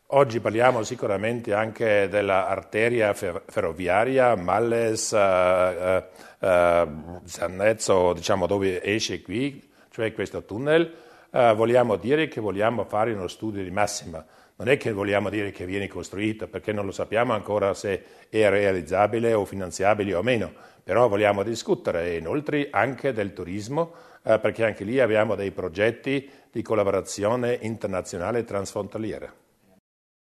Oggi parliamo sicuramente anche dell'arteria ferroviaria Malles, Zannezzo, diciamo dove esce qui, cioè questo tunnel. Vogliamo dire che vogliamo fare uno studio di massima. Non è che vogliamo dire che viene costruito, perché non lo sappiamo ancora se è realizzabile o finanziabile o meno, però vogliamo discutere inoltre anche del turismo, perché anche lì abbiamo dei progetti di collaborazione internazionale transfrontaliera.